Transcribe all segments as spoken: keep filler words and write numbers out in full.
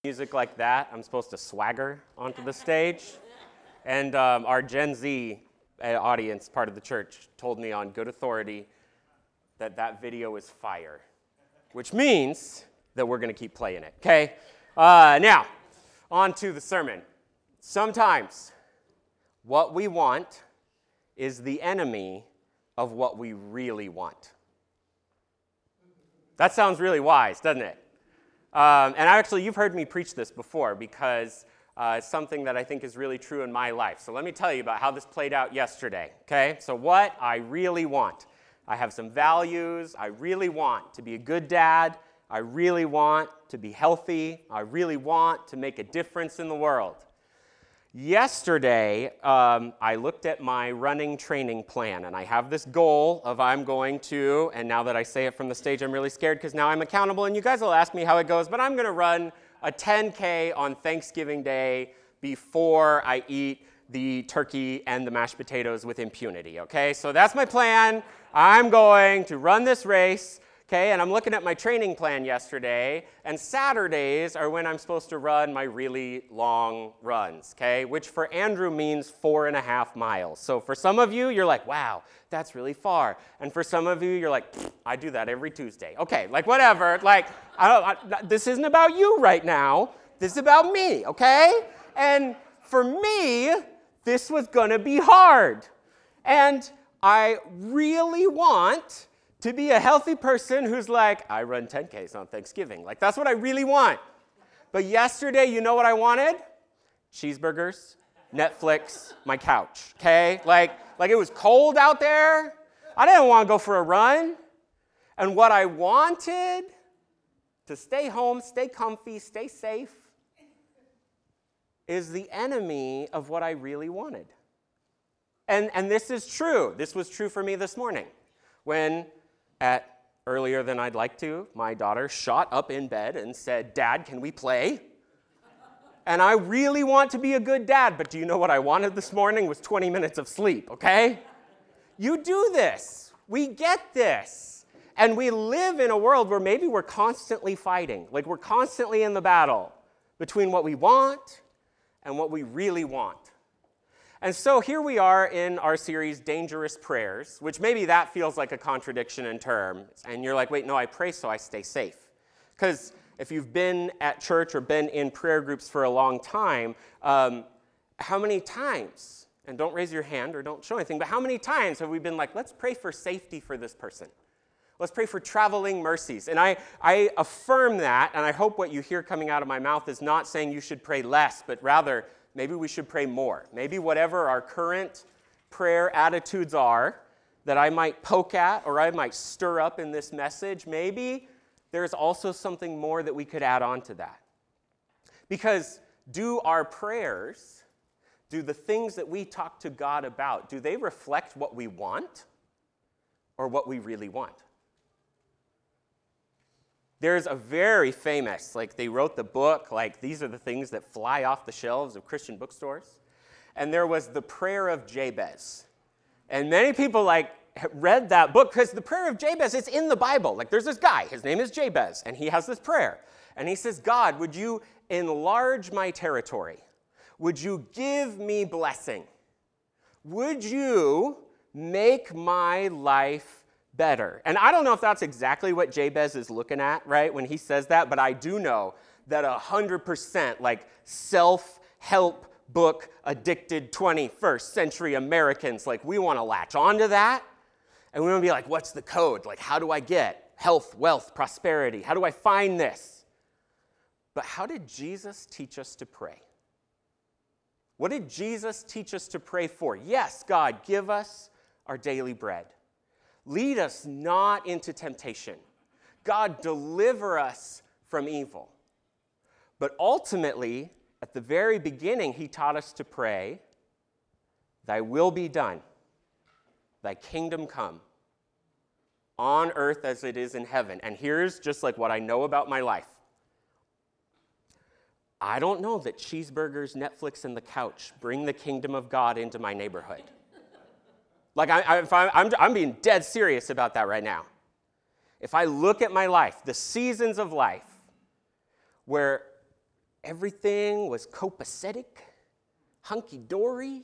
music like that, I'm supposed to swagger onto the stage. And um, our Gen Z audience, part of the church, told me on good authority that that video is fire, which means that we're going to keep playing it, okay? Uh, now, on to the sermon. Sometimes what we want is the enemy of what we really want. That sounds really wise, doesn't it? Um, and actually, you've heard me preach this before because uh, it's something that I think is really true in my life. So let me tell you about how this played out yesterday, okay? So what I really want. I have some values. I really want to be a good dad. I really want to be healthy. I really want to make a difference in the world. Yesterday, um, I looked at my running training plan, and I have this goal of I'm going to, and now that I say it from the stage, I'm really scared because now I'm accountable, and you guys will ask me how it goes, but I'm going to run a ten K on Thanksgiving Day before I eat the turkey and the mashed potatoes with impunity, okay? So that's my plan. I'm going to run this race. Okay, and I'm looking at my training plan yesterday, and Saturdays are when I'm supposed to run my really long runs, okay, which for Andrew means four and a half miles. So for some of you, you're like, wow, that's really far. And for some of you, you're like, I do that every Tuesday. Okay, like whatever, like, I don't, I, this isn't about you right now. This is about me, okay? And for me, this was gonna be hard. And I really want to be a healthy person who's like, I run ten Ks on Thanksgiving. Like, that's what I really want. But yesterday, you know what I wanted? Cheeseburgers, Netflix, my couch, okay? Like, like it was cold out there. I didn't want to go for a run. And what I wanted, to stay home, stay comfy, stay safe, is the enemy of what I really wanted. And, and this is true. This was true for me this morning when at earlier than I'd like to, my daughter shot up in bed and said, Dad, can we play? And I really want to be a good dad, but do you know what I wanted this morning was twenty minutes of sleep, okay? You do this. We get this. And we live in a world where maybe we're constantly fighting, like we're constantly in the battle between what we want and what we really want. And so here we are in our series, Dangerous Prayers, which maybe that feels like a contradiction in terms. And you're like, wait, no, I pray so I stay safe. Because if you've been at church or been in prayer groups for a long time, um, how many times, and don't raise your hand or don't show anything, but how many times have we been like, let's pray for safety for this person. Let's pray for traveling mercies. And I, I affirm that, and I hope what you hear coming out of my mouth is not saying you should pray less, but rather, maybe we should pray more. Maybe whatever our current prayer attitudes are that I might poke at or I might stir up in this message, maybe there's also something more that we could add on to that. Because do our prayers, do the things that we talk to God about, do they reflect what we want or what we really want? There's a very famous, like they wrote the book, like these are the things that fly off the shelves of Christian bookstores. And there was the Prayer of Jabez. And many people like read that book because the Prayer of Jabez, it's in the Bible. Like there's this guy, his name is Jabez, and he has this prayer. And he says, God, would you enlarge my territory? Would you give me blessing? Would you make my life better? And I don't know if that's exactly what Jabez is looking at, right, when he says that, but I do know that one hundred percent like self-help book addicted twenty-first century Americans, like we want to latch onto that, and we want to be like, what's the code? Like, how do I get health, wealth, prosperity? How do I find this? But how did Jesus teach us to pray? What did Jesus teach us to pray for? Yes, God, give us our daily bread. Lead us not into temptation. God, deliver us from evil. But ultimately, at the very beginning, he taught us to pray, thy will be done, thy kingdom come, on earth as it is in heaven. And here's just like what I know about my life. I don't know that cheeseburgers, Netflix, and the couch bring the kingdom of God into my neighborhood. Like, I, I, if I, I'm, I'm being dead serious about that right now. If I look at my life, the seasons of life where everything was copacetic, hunky-dory.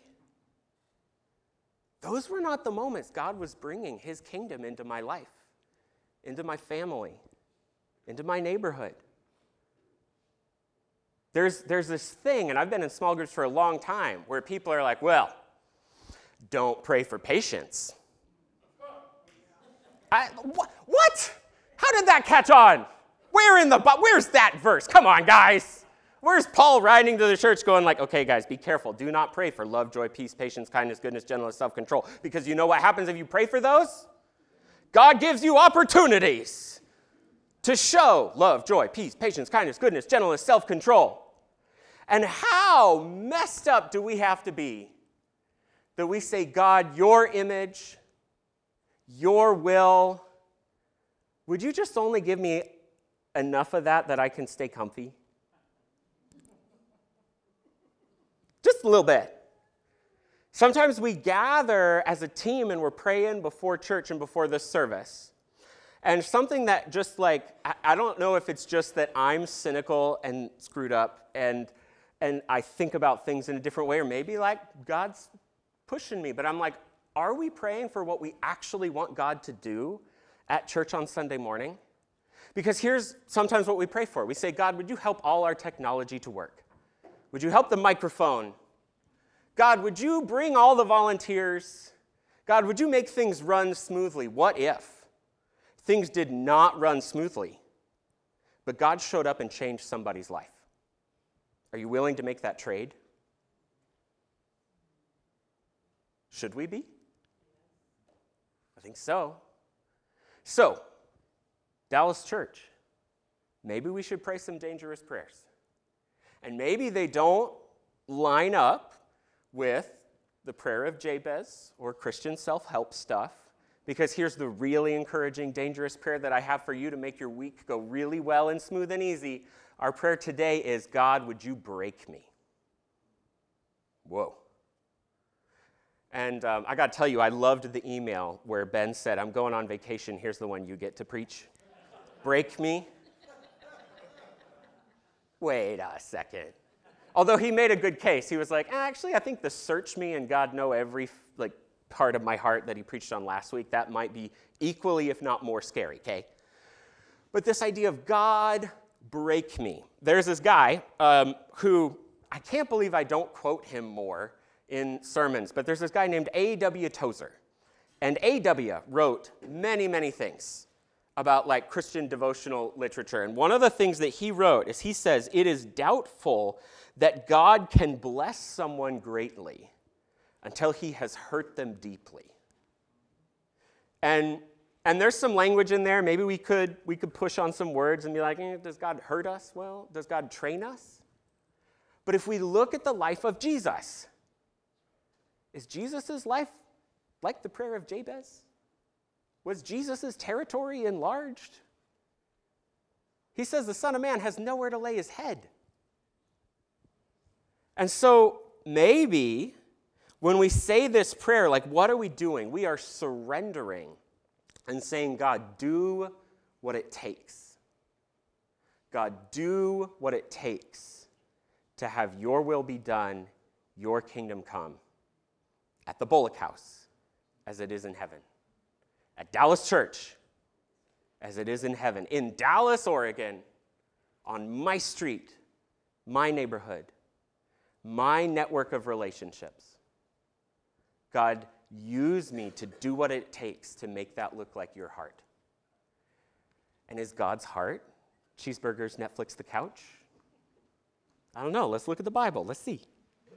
Those were not the moments God was bringing his kingdom into my life, into my family, into my neighborhood. There's, there's this thing, and I've been in small groups for a long time, where people are like, well, don't pray for patience. I, wh- what? How did that catch on? Where in the, where's that verse? Come on, guys. Where's Paul writing to the church going like, okay, guys, be careful. Do not pray for love, joy, peace, patience, kindness, goodness, gentleness, self-control. Because you know what happens if you pray for those? God gives you opportunities to show love, joy, peace, patience, kindness, goodness, gentleness, self-control. And how messed up do we have to be that we say, God, your image, your will, would you just only give me enough of that that I can stay comfy? Just a little bit. Sometimes we gather as a team and we're praying before church and before this service. And something that just like, I don't know if it's just that I'm cynical and screwed up and and I think about things in a different way, or maybe like God's pushing me, but I'm like, are we praying for what we actually want God to do at church on Sunday morning? Because here's sometimes what we pray for. We say, God, would you help all our technology to work? Would you help the microphone? God, would you bring all the volunteers? God, would you make things run smoothly? What if things did not run smoothly, but God showed up and changed somebody's life? Are you willing to make that trade? Should we be? I think so. So, Dallas Church, maybe we should pray some dangerous prayers. And maybe they don't line up with the prayer of Jabez or Christian self-help stuff, because here's the really encouraging, dangerous prayer that I have for you to make your week go really well and smooth and easy. Our prayer today is, God, would you break me? Whoa. And um, I got to tell you, I loved the email where Ben said, I'm going on vacation. Here's the one you get to preach. Break me. Wait a second. Although he made a good case. He was like, actually, I think the search me and God know every like part of my heart that he preached on last week, that might be equally, if not more scary, okay? But this idea of God, break me. There's this guy um, who, I can't believe I don't quote him more in sermons, but there's this guy named A W Tozer. And A W wrote many, many things about like Christian devotional literature. And one of the things that he wrote is he says, it is doubtful that God can bless someone greatly until he has hurt them deeply. And and there's some language in there. Maybe we could we could push on some words and be like, eh, does God hurt us? Well, does God train us? But if we look at the life of Jesus, is Jesus' life like the prayer of Jabez? Was Jesus' territory enlarged? He says the Son of Man has nowhere to lay his head. And so maybe when we say this prayer, like what are we doing? We are surrendering and saying, God, do what it takes. God, do what it takes to have your will be done, your kingdom come at the Bullock House as it is in heaven, at Dallas Church as it is in heaven, in Dallas, Oregon, on my street, my neighborhood, my network of relationships. God, use me to do what it takes to make that look like your heart. And is God's heart cheeseburgers, Netflix, the couch? I don't know. Let's look at the Bible. Let's see.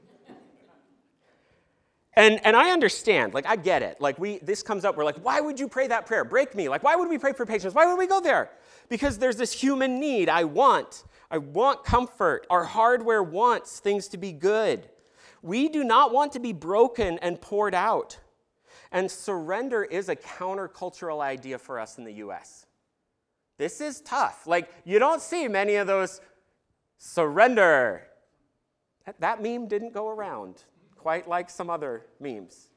And and I understand. Like, I get it. Like, we this comes up. We're like, why would you pray that prayer? Break me. Like, why would we pray for patience? Why would we go there? Because there's this human need. I want. I want comfort. Our hardware wants things to be good. We do not want to be broken and poured out. And surrender is a countercultural idea for us in the U S. This is tough. Like, you don't see many of those surrender. That, that meme didn't go around quite like some other memes.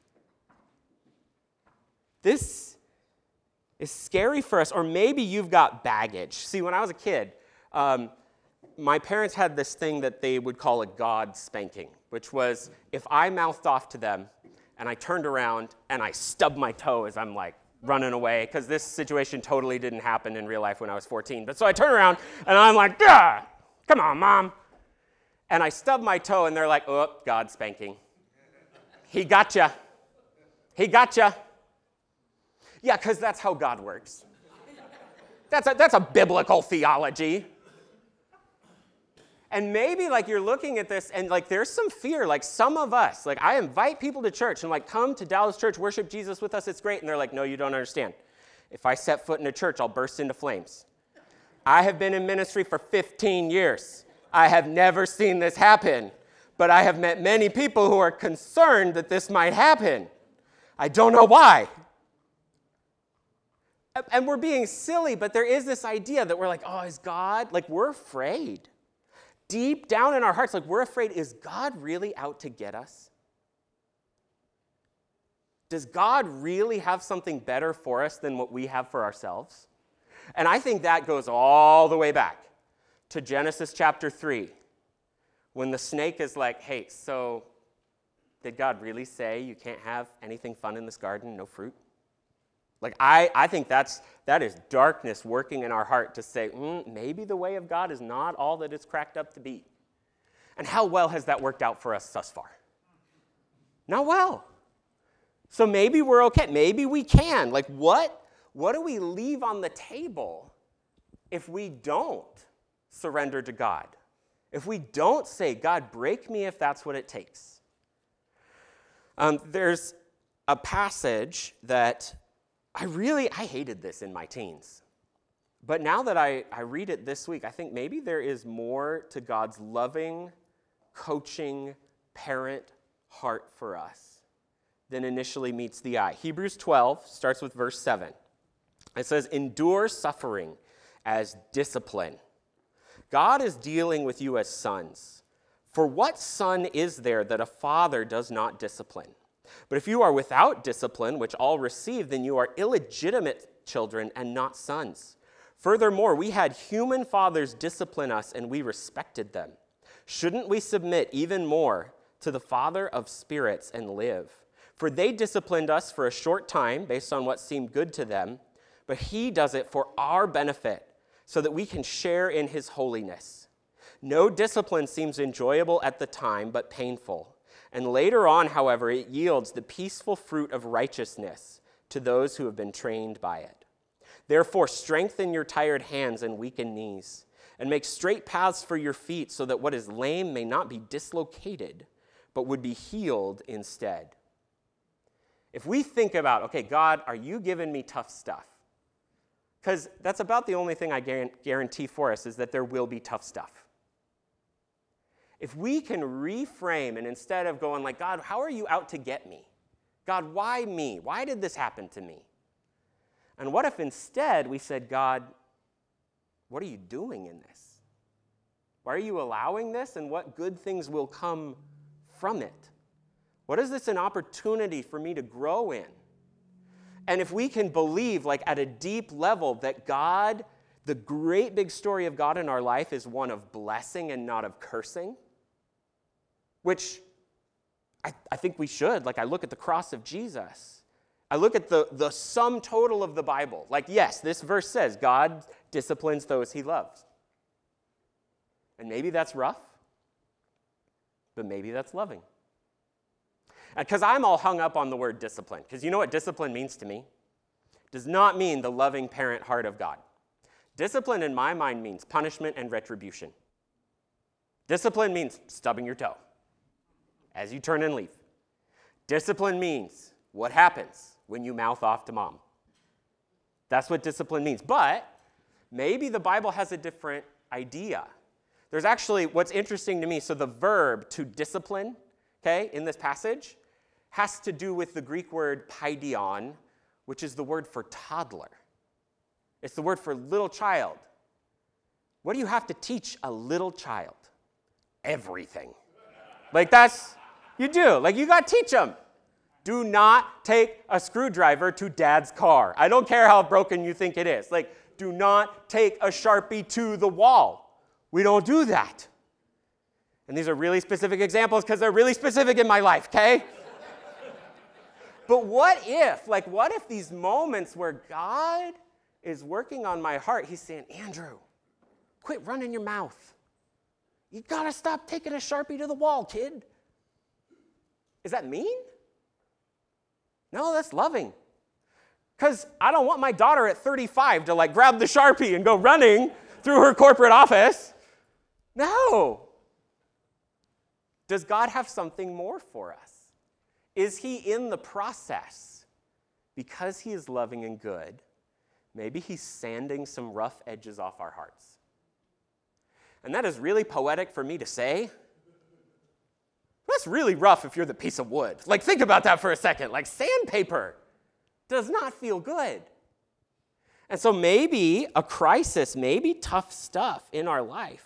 This is scary for us. Or maybe you've got baggage. See, when I was a kid, um, my parents had this thing that they would call a God spanking, which was if I mouthed off to them and I turned around and I stubbed my toe as I'm like running away, because this situation totally didn't happen in real life when I was fourteen. But so I turn around and I'm like, ah, come on, Mom. And I stub my toe and they're like, oh, God spanking. He gotcha. He gotcha. Yeah, because that's how God works. That's a, that's a biblical theology. And maybe like you're looking at this and like there's some fear, like some of us, like I invite people to church and like come to Dallas Church, worship Jesus with us, it's great. And they're like, no, you don't understand. If I set foot in a church, I'll burst into flames. I have been in ministry for fifteen years. I have never seen this happen, but I have met many people who are concerned that this might happen. I don't know why. And we're being silly, but there is this idea that we're like, oh, is God, like we're afraid. Deep down in our hearts, like we're afraid, is God really out to get us? Does God really have something better for us than what we have for ourselves? And I think that goes all the way back to Genesis chapter three, when the snake is like, hey, so did God really say you can't have anything fun in this garden, no fruit? Like, I, I think that's, that is darkness working in our heart to say, mm, maybe the way of God is not all that it's cracked up to be. And how well has that worked out for us thus far? Not well. So maybe we're okay. Maybe we can. Like, what, what do we leave on the table if we don't surrender to God? If we don't say, God, break me if that's what it takes. Um, there's a passage that I really, I hated this in my teens. But now that I, I read it this week, I think maybe there is more to God's loving, coaching, parent heart for us than initially meets the eye. Hebrews twelve starts with verse seven. It says, endure suffering as discipline. God is dealing with you as sons. For what son is there that a father does not discipline? But if you are without discipline, which all receive, then you are illegitimate children and not sons. Furthermore, we had human fathers discipline us, and we respected them. Shouldn't we submit even more to the Father of spirits and live? For they disciplined us for a short time based on what seemed good to them, but he does it for our benefit so that we can share in his holiness. No discipline seems enjoyable at the time, but painful. And later on, however, it yields the peaceful fruit of righteousness to those who have been trained by it. Therefore, strengthen your tired hands and weakened knees, and make straight paths for your feet so that what is lame may not be dislocated, but would be healed instead. If we think about, okay, God, are you giving me tough stuff? Because that's about the only thing I guarantee for us is that there will be tough stuff. If we can reframe and instead of going like, God, how are you out to get me? God, why me? Why did this happen to me? And what if instead we said, God, what are you doing in this? Why are you allowing this, and what good things will come from it? What is this an opportunity for me to grow in? And if we can believe, like at a deep level, that God, the great big story of God in our life is one of blessing and not of cursing, which I, I think we should. Like I look at the cross of Jesus. I look at the, the sum total of the Bible. Like, yes, this verse says God disciplines those he loves. And maybe that's rough, but maybe that's loving. Because I'm all hung up on the word discipline. Because you know what discipline means to me? It does not mean the loving parent heart of God. Discipline in my mind means punishment and retribution. Discipline means stubbing your toe as you turn and leave. Discipline means what happens when you mouth off to mom. That's what discipline means. But maybe the Bible has a different idea. There's actually, what's interesting to me, so the verb to discipline, okay, in this passage, has to do with the Greek word paidion, which is the word for toddler. It's the word for little child. What do you have to teach a little child? Everything. Like that's, you do. Like you got to teach them. Do not take a screwdriver to dad's car. I don't care how broken you think it is. Like, do not take a Sharpie to the wall. We don't do that. And these are really specific examples because they're really specific in my life, okay? But what if, like, what if these moments where God is working on my heart, he's saying, Andrew, quit running your mouth. You got to stop taking a Sharpie to the wall, kid. Is that mean? No, that's loving. Because I don't want my daughter at thirty-five to, like, grab the Sharpie and go running through her corporate office. No. Does God have something more for us? Is he in the process? Because he is loving and good, maybe he's sanding some rough edges off our hearts. And that is really poetic for me to say. That's really rough if you're the piece of wood. Like, think about that for a second. Like, sandpaper does not feel good. And so maybe a crisis, maybe tough stuff in our life,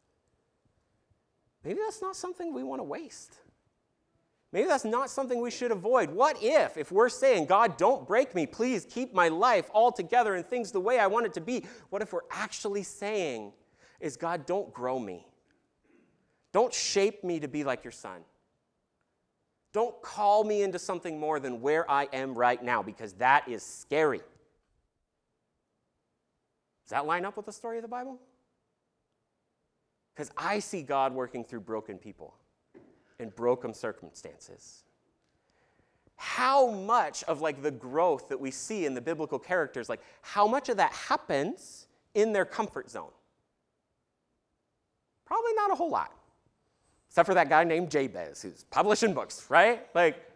maybe that's not something we want to waste. Maybe that's not something we should avoid. What if, if we're saying, God, don't break me, please keep my life all together and things the way I want it to be, what if we're actually saying, is God, don't grow me. Don't shape me to be like your son. Don't call me into something more than where I am right now, because that is scary. Does that line up with the story of the Bible? Because I see God working through broken people in broken circumstances. How much of, like, the growth that we see in the biblical characters, like, how much of that happens in their comfort zone? Probably not a whole lot. Except for that guy named Jabez who's publishing books, right? Like,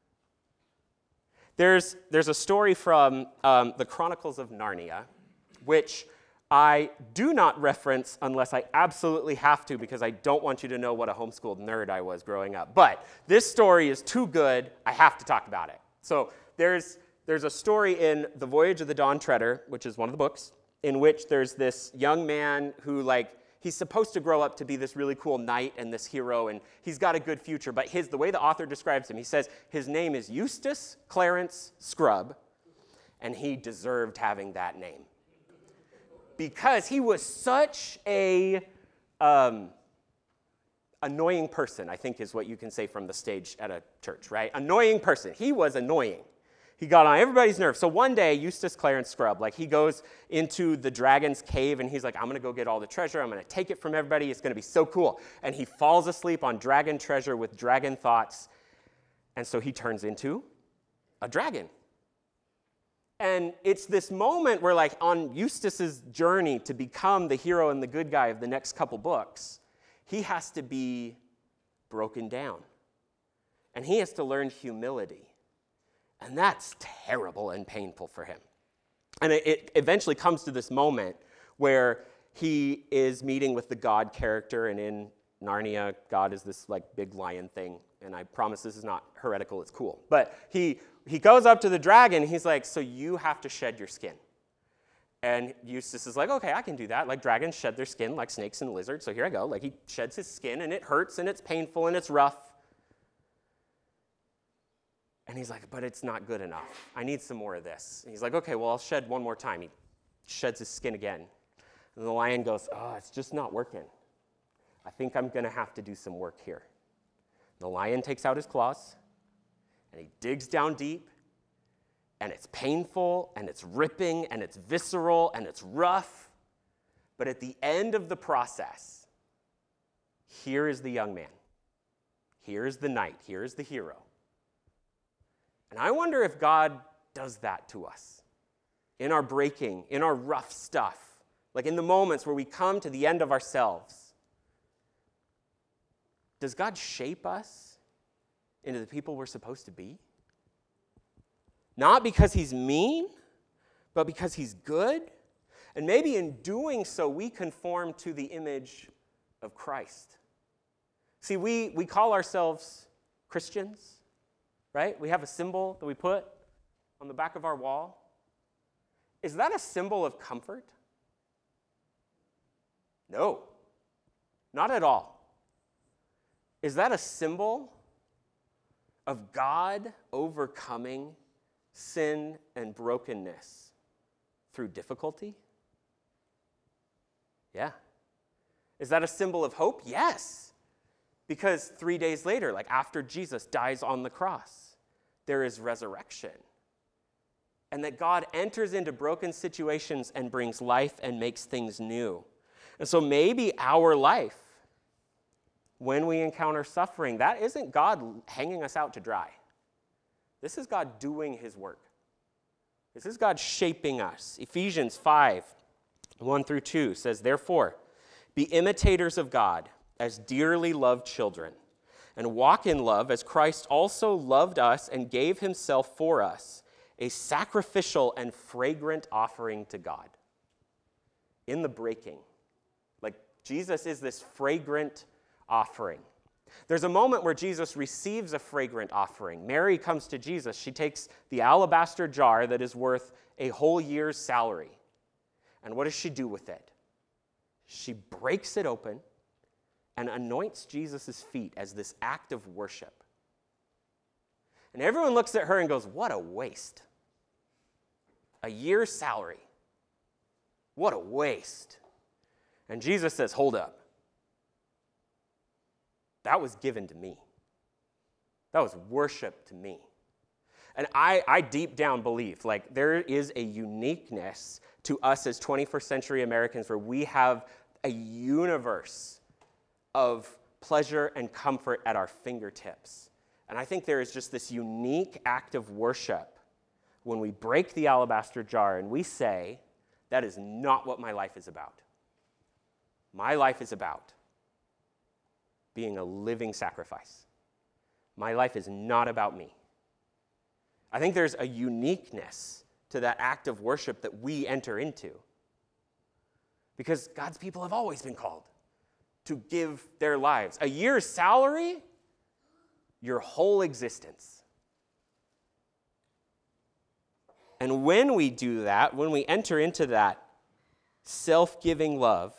there's, there's a story from um, the Chronicles of Narnia, which I do not reference unless I absolutely have to, because I don't want you to know what a homeschooled nerd I was growing up. But this story is too good, I have to talk about it. So there's, there's a story in The Voyage of the Dawn Treader, which is one of the books, in which there's this young man who, like, he's supposed to grow up to be this really cool knight and this hero, and he's got a good future. But his, the way the author describes him, he says his name is Eustace Clarence Scrubb, and he deserved having that name. Because he was such a um, annoying person, I think is what you can say from the stage at a church, right? Annoying person. He was annoying. He got on everybody's nerves. So one day, Eustace Clarence Scrubb, like, he goes into the dragon's cave, and he's like, I'm going to go get all the treasure. I'm going to take it from everybody. It's going to be so cool. And he falls asleep on dragon treasure with dragon thoughts. And so he turns into a dragon. And it's this moment where, like, on Eustace's journey to become the hero and the good guy of the next couple books, he has to be broken down. And he has to learn humility. And that's terrible and painful for him. And it, it eventually comes to this moment where he is meeting with the God character, and in Narnia, God is this, like, big lion thing. And I promise this is not heretical, it's cool. But he he goes up to the dragon, he's like, so you have to shed your skin. And Eustace is like, okay, I can do that. Like, dragons shed their skin like snakes and lizards, so here I go. Like, he sheds his skin, and it hurts, and it's painful, and it's rough. And he's like, but it's not good enough. I need some more of this. And he's like, okay, well, I'll shed one more time. He sheds his skin again. And the lion goes, oh, it's just not working. I think I'm going to have to do some work here. The lion takes out his claws, and he digs down deep, and it's painful, and it's ripping, and it's visceral, and it's rough. But at the end of the process, here is the young man. Here is the knight. Here is the hero. And I wonder if God does that to us in our breaking, in our rough stuff, like in the moments where we come to the end of ourselves. Does God shape us into the people we're supposed to be? Not because he's mean, but because he's good. And maybe in doing so, we conform to the image of Christ. See, we, we call ourselves Christians, right? We have a symbol that we put on the back of our wall. Is that a symbol of comfort? No, not at all. Is that a symbol of God overcoming sin and brokenness through difficulty? Yeah. Is that a symbol of hope? Yes. Because three days later, like after Jesus dies on the cross, there is resurrection. And that God enters into broken situations and brings life and makes things new. And so maybe our life, when we encounter suffering, that isn't God hanging us out to dry. This is God doing his work. This is God shaping us. Ephesians five, one through two says, "Therefore, be imitators of God as dearly loved children, and walk in love as Christ also loved us and gave himself for us, a sacrificial and fragrant offering to God." In the breaking. Like Jesus is this fragrant offering. There's a moment where Jesus receives a fragrant offering. Mary comes to Jesus. She takes the alabaster jar that is worth a whole year's salary. And what does she do with it? She breaks it open and anoints Jesus' feet as this act of worship. And everyone looks at her and goes, what a waste. A year's salary. What a waste. And Jesus says, hold up. That was given to me. That was worship to me. And I, I deep down believe, like, there is a uniqueness to us as twenty-first century Americans where we have a universe of pleasure and comfort at our fingertips. And I think there is just this unique act of worship when we break the alabaster jar and we say, that is not what my life is about. My life is about being a living sacrifice. My life is not about me. I think there's a uniqueness to that act of worship that we enter into. Because God's people have always been called to give their lives. A year's salary, your whole existence. And when we do that, when we enter into that self-giving love,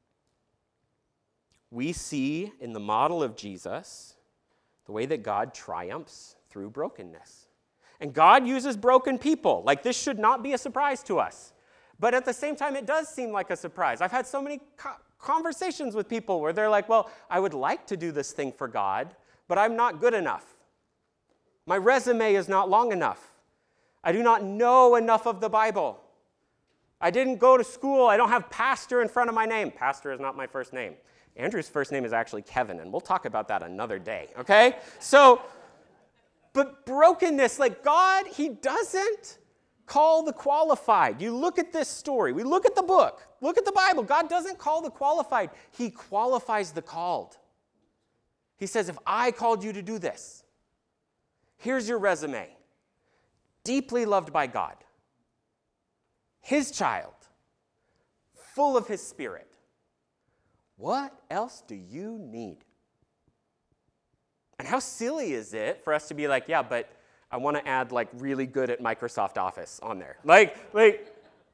we see in the model of Jesus the way that God triumphs through brokenness. And God uses broken people. Like, this should not be a surprise to us. But at the same time, it does seem like a surprise. I've had so many co- conversations with people where they're like, well, I would like to do this thing for God, but I'm not good enough. My resume is not long enough. I do not know enough of the Bible. I didn't go to school. I don't have pastor in front of my name. Pastor is not my first name. Andrew's first name is actually Kevin, and we'll talk about that another day, okay? So, but brokenness, like God, he doesn't call the qualified. You look at this story. We look at the book. Look at the Bible. God doesn't call the qualified. He qualifies the called. He says, if I called you to do this, here's your resume. Deeply loved by God. His child. Full of his spirit. What else do you need? And how silly is it for us to be like, yeah, but I want to add like really good at Microsoft Office on there. Like, like,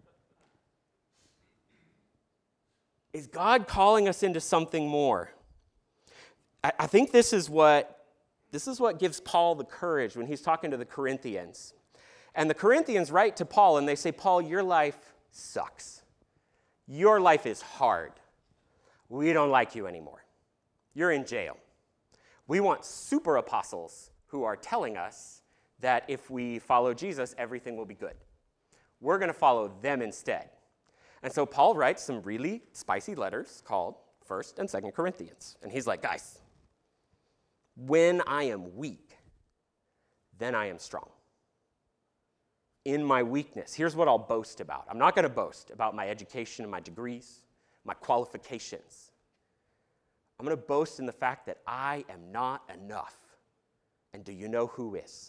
is God calling us into something more? I, I think this is what this is what gives Paul the courage when he's talking to the Corinthians. And the Corinthians write to Paul and they say, Paul, your life sucks. Your life is hard. We don't like you anymore. You're in jail. We want super apostles who are telling us that if we follow Jesus, everything will be good. We're going to follow them instead. And so Paul writes some really spicy letters called First and Second Corinthians. And he's like, guys, when I am weak, then I am strong. In my weakness, here's what I'll boast about. I'm not going to boast about my education and my degrees, my qualifications. I'm going to boast in the fact that I am not enough. And do you know who is?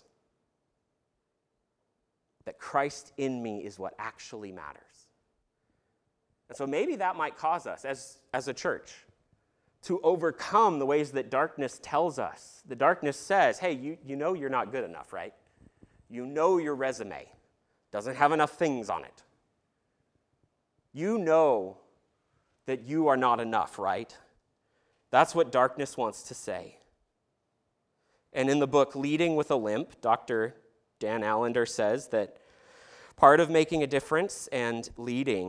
That Christ in me is what actually matters. And so maybe that might cause us as, as a church to overcome the ways that darkness tells us. The darkness says, hey, you, you know you're not good enough, right? You know your resume doesn't have enough things on it. You know that you are not enough, right? That's what darkness wants to say. And in the book Leading with a Limp, Doctor Dan Allender says that part of making a difference and leading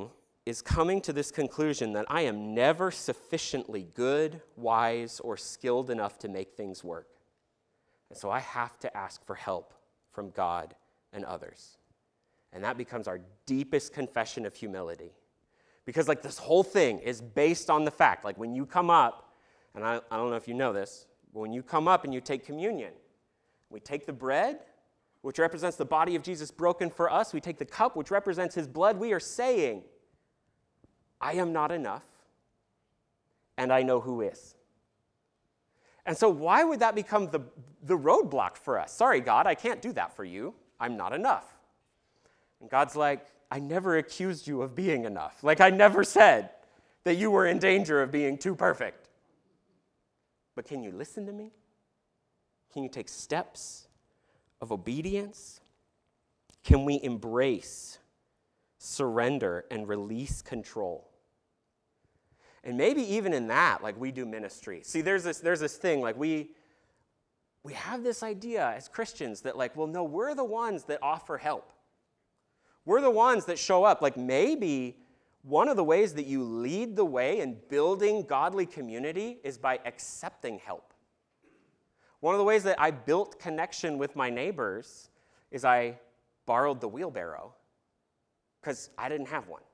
is coming to this conclusion that I am never sufficiently good, wise, or skilled enough to make things work. And so I have to ask for help from God and others. And that becomes our deepest confession of humility. Because like this whole thing is based on the fact, like when you come up, and I, I don't know if you know this, but when you come up and you take communion, we take the bread, which represents the body of Jesus broken for us. We take the cup, which represents his blood. We are saying, I am not enough, and I know who is. And so why would that become the, the roadblock for us? Sorry, God, I can't do that for you. I'm not enough. And God's like, I never accused you of being enough. Like I never said that you were in danger of being too perfect. But can you listen to me? Can you take steps of obedience? Can we embrace, surrender, and release control? And maybe even in that, like we do ministry. See, there's this, there's this thing, like we, we have this idea as Christians that like, well, no, we're the ones that offer help. We're the ones that show up. Like maybe one of the ways that you lead the way in building godly community is by accepting help. One of the ways that I built connection with my neighbors is I borrowed the wheelbarrow because I didn't have one.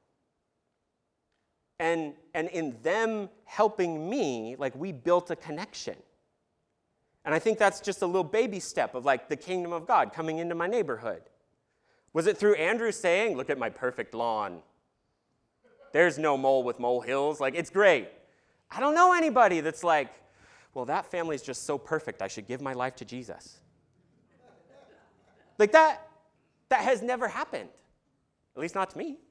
And, and in them helping me, like we built a connection. And I think that's just a little baby step of like the kingdom of God coming into my neighborhood. Was it through Andrew saying, look at my perfect lawn. There's no mole with molehills. Like, it's great. I don't know anybody that's like, well, that family's just so perfect, I should give my life to Jesus. Like that, that has never happened. At least not to me.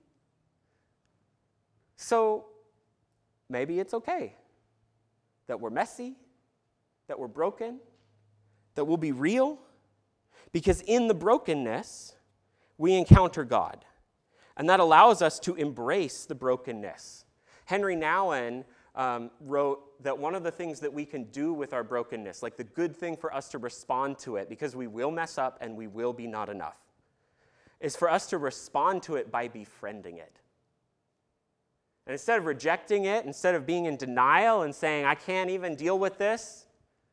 So maybe it's okay that we're messy, that we're broken, that we'll be real, because in the brokenness, we encounter God. And that allows us to embrace the brokenness. Henry Nouwen um, wrote that one of the things that we can do with our brokenness, like the good thing for us to respond to it, because we will mess up and we will be not enough, is for us to respond to it by befriending it. And instead of rejecting it, instead of being in denial and saying, I can't even deal with this,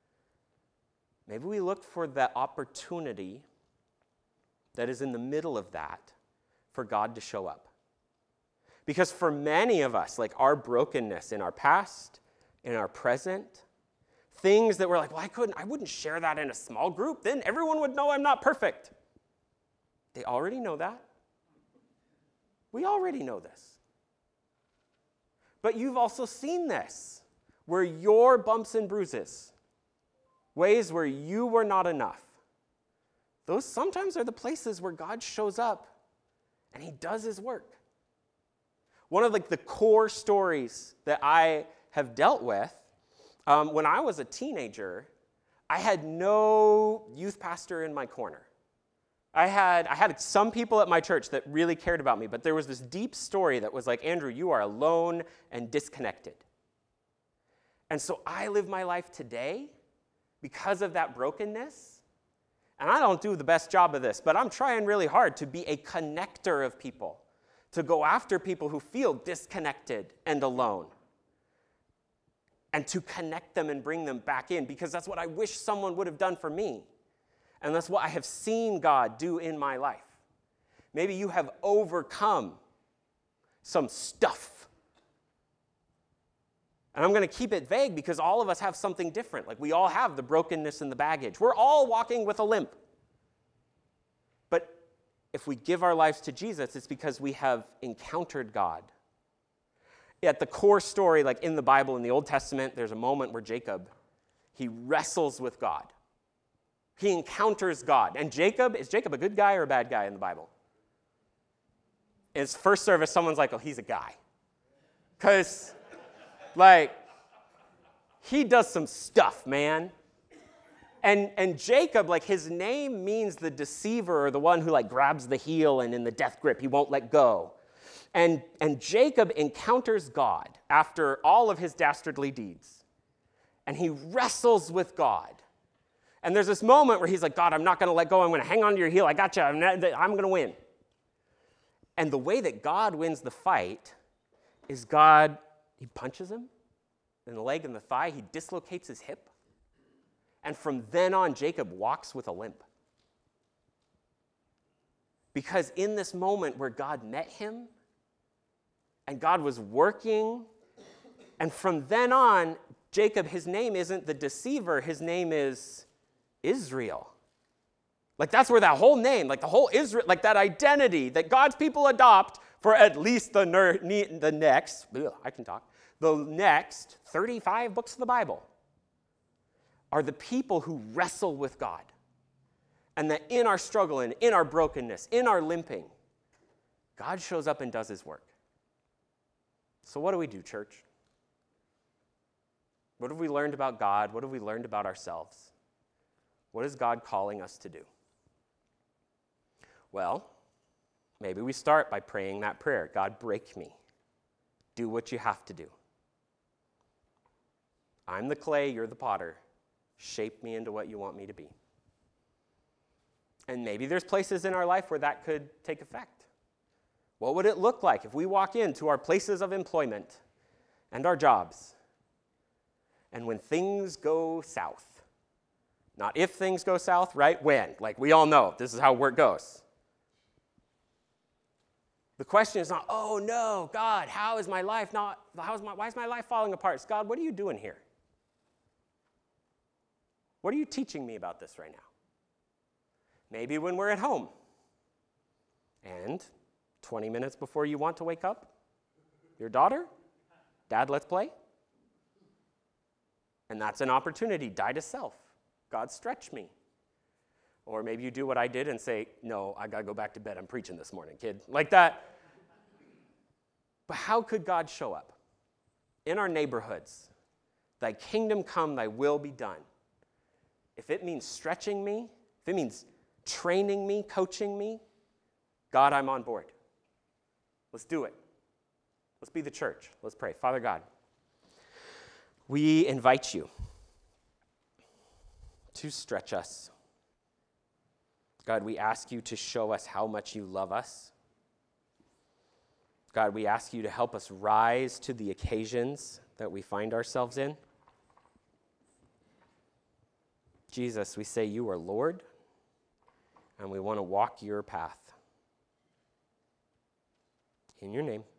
maybe we look for the opportunity that is in the middle of that for God to show up. Because for many of us, like our brokenness in our past, in our present, things that we're like, well, I couldn't, I wouldn't share that in a small group. Then everyone would know I'm not perfect. They already know that. We already know this. But you've also seen this, where your bumps and bruises, ways where you were not enough, those sometimes are the places where God shows up and he does his work. One of like the core stories that I have dealt with, um, when I was a teenager, I had no youth pastor in my corner. I had, I had some people at my church that really cared about me, but there was this deep story that was like, Andrew, you are alone and disconnected. And so I live my life today because of that brokenness. And I don't do the best job of this, but I'm trying really hard to be a connector of people, to go after people who feel disconnected and alone, and to connect them and bring them back in, because that's what I wish someone would have done for me. And that's what I have seen God do in my life. Maybe you have overcome some stuff. And I'm going to keep it vague because all of us have something different. Like we all have the brokenness and the baggage. We're all walking with a limp. But if we give our lives to Jesus, it's because we have encountered God. At the core story, like in the Bible, in the Old Testament, there's a moment where Jacob, he wrestles with God. He encounters God. And Jacob, is Jacob a good guy or a bad guy in the Bible? In his first service, someone's like, oh, he's a guy. Because, like, he does some stuff, man. And, and Jacob, like, his name means the deceiver or the one who, like, grabs the heel and in the death grip, he won't let go. And, and Jacob encounters God after all of his dastardly deeds. And he wrestles with God. And there's this moment where he's like, God, I'm not going to let go. I'm going to hang on to your heel. I got you. I'm, I'm going to win. And the way that God wins the fight is God, he punches him in the leg and the thigh. He dislocates his hip. And from then on, Jacob walks with a limp. Because in this moment where God met him, and God was working, and from then on, Jacob, his name isn't the deceiver, his name is Israel. Like that's where that whole name, like the whole Israel, like that identity that God's people adopt for at least the, ner- the next, ugh, I can talk, the next thirty-five books of the Bible are the people who wrestle with God. And that in our struggle and in our brokenness, in our limping, God shows up and does his work. So what do we do, church? What have we learned about God? What have we learned about ourselves? What is God calling us to do? Well, maybe we start by praying that prayer. God, break me. Do what you have to do. I'm the clay, you're the potter. Shape me into what you want me to be. And maybe there's places in our life where that could take effect. What would it look like if we walk into our places of employment and our jobs, and when things go south, not if things go south, right? When? Like we all know, this is how work goes. The question is not, oh no, God, how is my life not, how is my, why is my life falling apart? It's, God, what are you doing here? What are you teaching me about this right now? Maybe when we're at home and twenty minutes before you want to wake up, your daughter, Dad, let's play. And that's an opportunity. Die to self. God, stretch me. Or maybe you do what I did and say, no, I got to go back to bed. I'm preaching this morning, kid. Like that. But how could God show up? In our neighborhoods, thy kingdom come, thy will be done. If it means stretching me, if it means training me, coaching me, God, I'm on board. Let's do it. Let's be the church. Let's pray. Father God, we invite you to stretch us. God, we ask you to show us how much you love us. God, we ask you to help us rise to the occasions that we find ourselves in. Jesus, we say you are Lord, and we want to walk your path. In your name.